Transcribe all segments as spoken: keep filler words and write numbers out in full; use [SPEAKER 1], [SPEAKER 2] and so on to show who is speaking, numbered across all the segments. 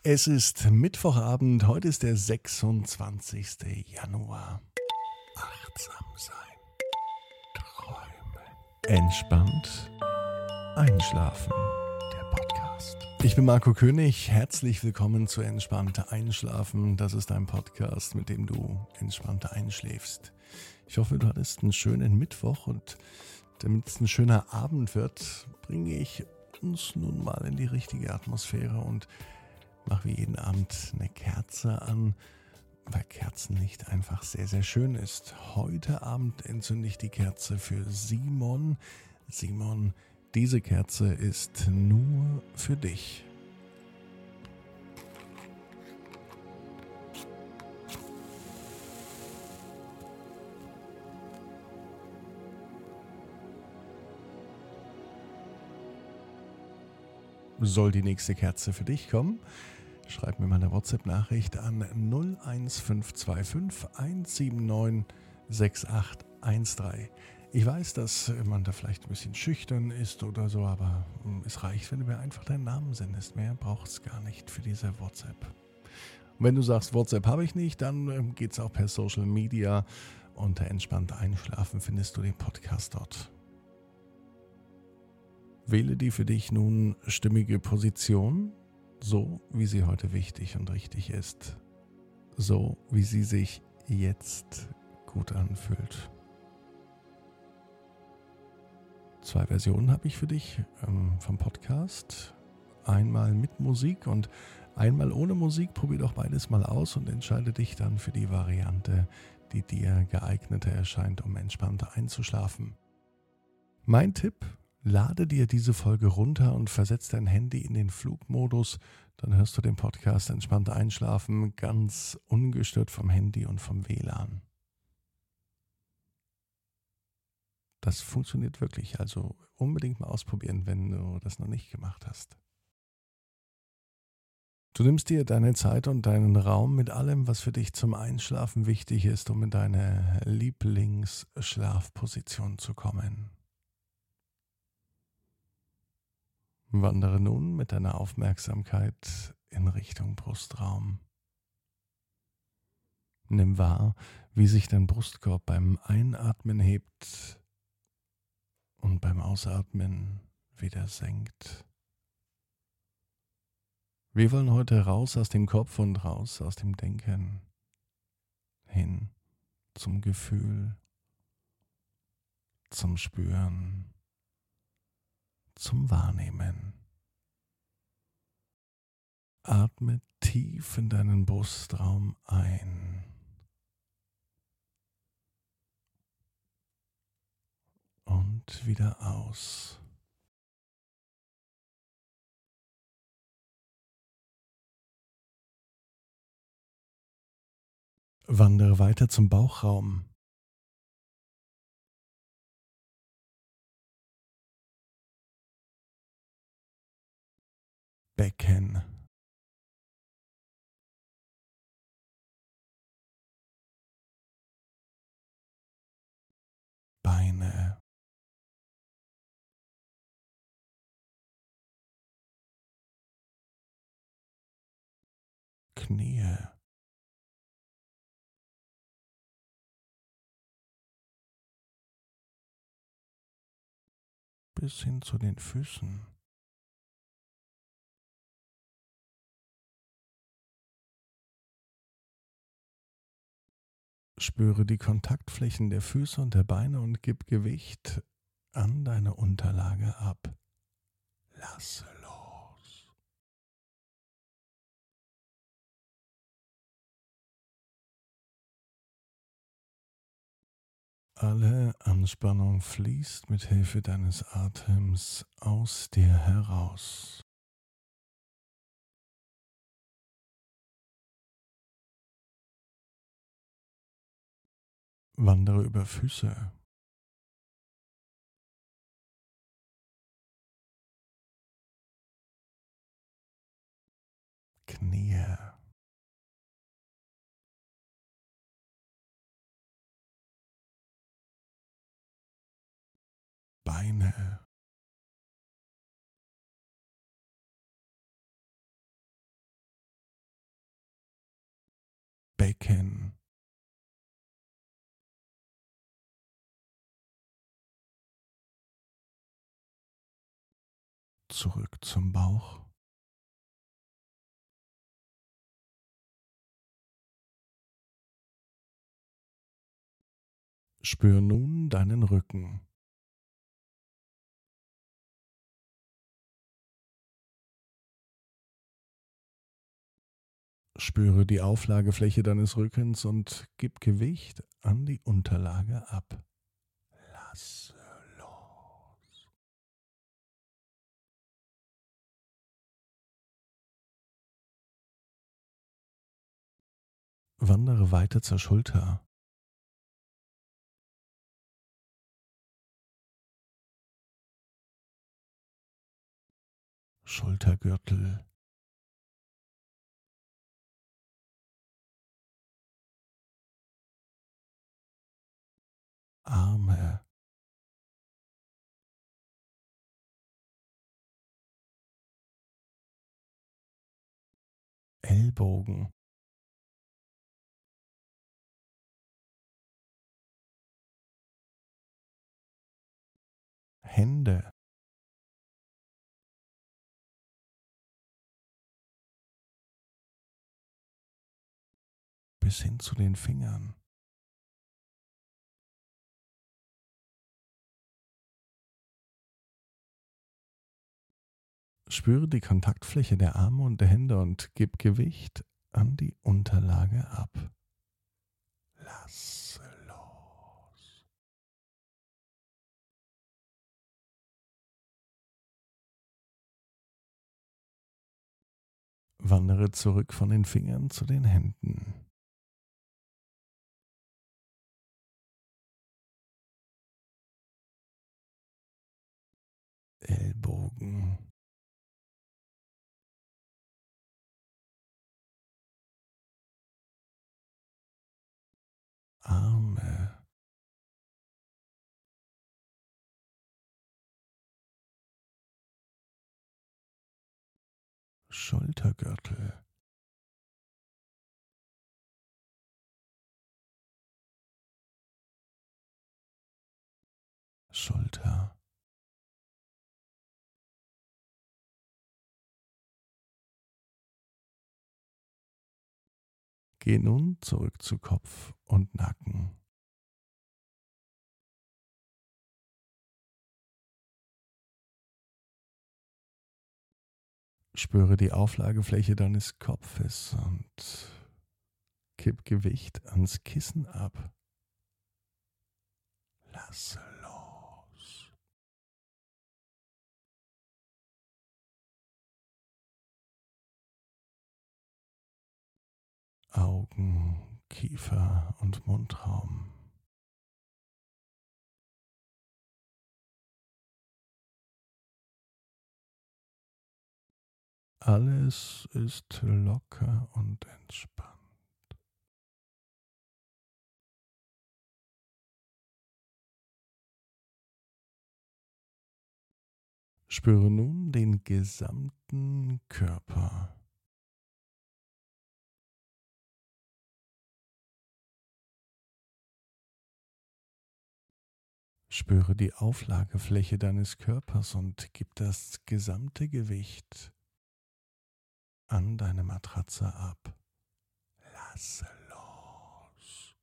[SPEAKER 1] Es ist Mittwochabend, heute ist der sechsundzwanzigste Januar. Achtsam sein, träumen, entspannt einschlafen. Der Podcast. Ich bin Marco König, herzlich willkommen zu Entspannt Einschlafen. Das ist ein Podcast, mit dem du entspannter einschläfst. Ich hoffe, du hattest einen schönen Mittwoch und damit es ein schöner Abend wird, bringe ich uns nun mal in die richtige Atmosphäre und mache wie jeden Abend eine Kerze an, weil Kerzenlicht einfach sehr, sehr schön ist. Heute Abend entzünde ich die Kerze für Simon. Simon, diese Kerze ist nur für dich. Soll die nächste Kerze für dich kommen? Schreib mir mal eine WhatsApp-Nachricht an null eins fünf zwei fünf eins sieben neun sechs acht eins drei. Ich weiß, dass man da vielleicht ein bisschen schüchtern ist oder so, aber es reicht, wenn du mir einfach deinen Namen sendest. Mehr braucht es gar nicht für diese WhatsApp. Und wenn du sagst, WhatsApp habe ich nicht, dann geht es auch per Social Media. Unter Entspannt Einschlafen findest du den Podcast dort. Wähle die für dich nun stimmige Position, so wie sie heute wichtig und richtig ist. So wie sie sich jetzt gut anfühlt. Zwei Versionen habe ich für dich ähm, vom Podcast. Einmal mit Musik und einmal ohne Musik. Probier doch beides mal aus und entscheide dich dann für die Variante, die dir geeigneter erscheint, um entspannter einzuschlafen. Mein Tipp: Lade dir diese Folge runter und versetz dein Handy in den Flugmodus. Dann hörst du den Podcast Entspannt Einschlafen ganz ungestört vom Handy und vom W L A N. Das funktioniert wirklich, also unbedingt mal ausprobieren, wenn du das noch nicht gemacht hast. Du nimmst dir deine Zeit und deinen Raum mit allem, was für dich zum Einschlafen wichtig ist, um in deine Lieblingsschlafposition zu kommen. Wandere nun mit deiner Aufmerksamkeit in Richtung Brustraum. Nimm wahr, wie sich dein Brustkorb beim Einatmen hebt und beim Ausatmen wieder senkt. Wir wollen heute raus aus dem Kopf und raus aus dem Denken, hin zum Gefühl, zum Spüren, zum Wahrnehmen. Atme tief in deinen Brustraum ein und wieder aus. Wandere weiter zum Bauchraum. Becken. Beine. Knie. Bis hin zu den Füßen. Spüre die Kontaktflächen der Füße und der Beine und gib Gewicht an deine Unterlage ab. Lasse los. Alle Anspannung fließt mit Hilfe deines Atems aus dir heraus. Wandere über Füße. Knie. Beine. Becken, zurück zum Bauch, spür nun deinen Rücken. Spüre die Auflagefläche deines Rückens und gib Gewicht an die Unterlage ab. Lasse los. Wandere weiter zur Schulter. Schultergürtel. Arme. Ellbogen. Hände. Bis hin zu den Fingern. Spüre die Kontaktfläche der Arme und der Hände und gib Gewicht an die Unterlage ab. Lasse los. Wandere zurück von den Fingern zu den Händen. Ellbogen. Arme. Schultergürtel. Schulter. Geh nun zurück zu Kopf und Nacken. Spüre die Auflagefläche deines Kopfes und gib Gewicht ans Kissen ab. Lasse los. Augen, Kiefer und Mundraum. Alles ist locker und entspannt. Spüre nun den gesamten Körper. Spüre die Auflagefläche deines Körpers und gib das gesamte Gewicht an deine Matratze ab. Lasse los.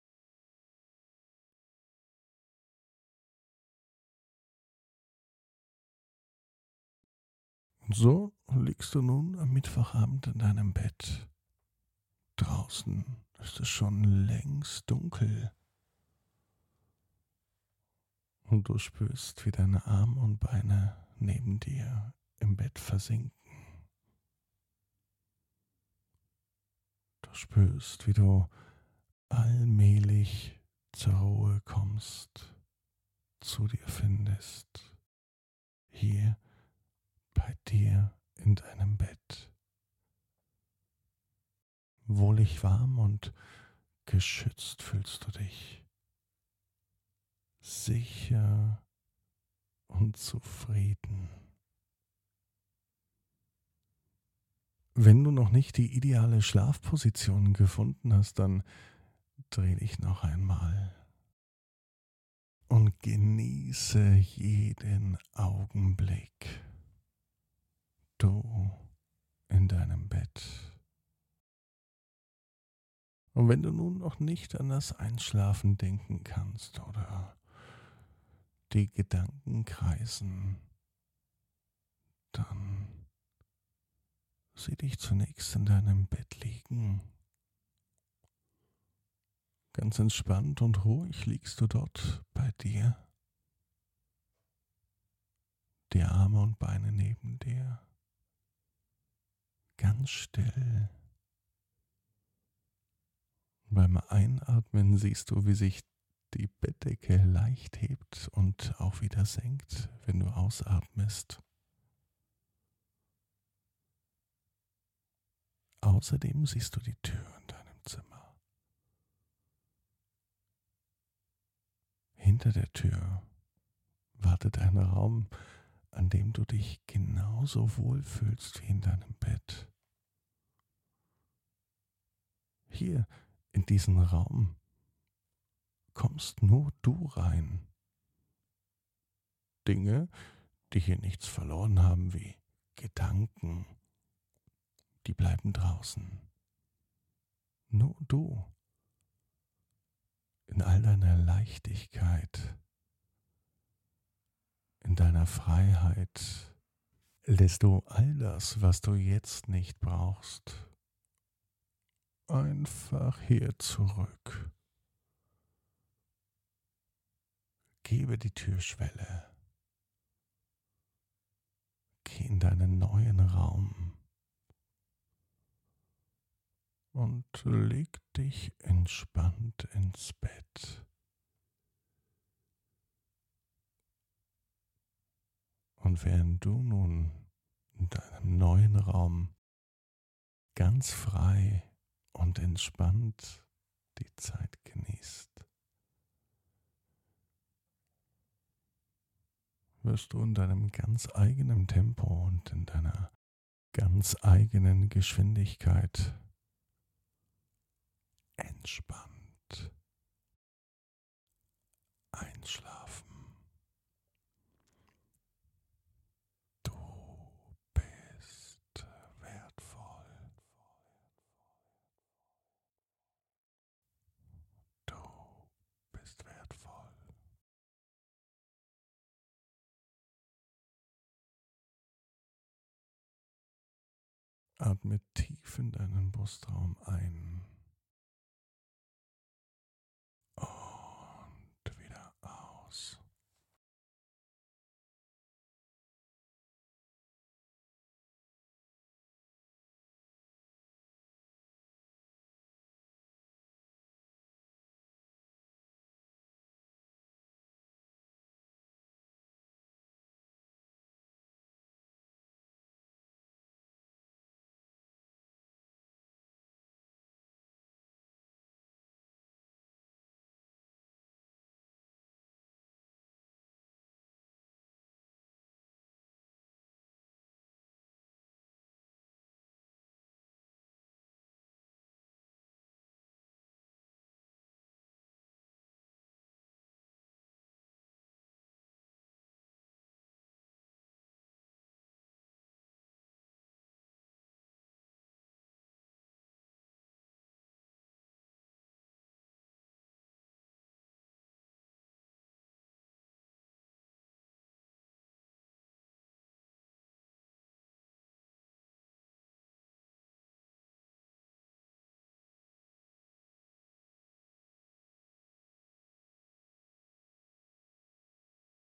[SPEAKER 1] Und so liegst du nun am Mittwochabend in deinem Bett. Draußen ist es schon längst dunkel. Und du spürst, wie deine Arme und Beine neben dir im Bett versinken. Du spürst, wie du allmählich zur Ruhe kommst, zu dir findest, hier bei dir in deinem Bett. Wohlig warm und geschützt fühlst du dich, sicher und zufrieden. Wenn du noch nicht die ideale Schlafposition gefunden hast, dann dreh dich noch einmal und genieße jeden Augenblick. Du in deinem Bett. Und wenn du nun noch nicht an das Einschlafen denken kannst oder die Gedanken kreisen, dann sieh dich zunächst in deinem Bett liegen. Ganz entspannt und ruhig liegst du dort bei dir, die Arme und Beine neben dir, ganz still. Beim Einatmen siehst du, wie sich die Bettdecke leicht hebt und auch wieder senkt, wenn du ausatmest. Außerdem siehst du die Tür in deinem Zimmer. Hinter der Tür wartet ein Raum, an dem du dich genauso wohlfühlst wie in deinem Bett. Hier in diesen Raum kommst nur du rein. Dinge, die hier nichts verloren haben, wie Gedanken, die bleiben draußen. Nur du, in all deiner Leichtigkeit, in deiner Freiheit, lässt du all das, was du jetzt nicht brauchst, einfach hier zurück. Gebe die Türschwelle. Geh in deinen neuen Raum und leg dich entspannt ins Bett. Und während du nun in deinem neuen Raum ganz frei und entspannt die Zeit genießt, wirst du in deinem ganz eigenen Tempo und in deiner ganz eigenen Geschwindigkeit entspannt einschlafen. Du bist wertvoll. Du bist wertvoll. Atme tief in deinen Brustraum ein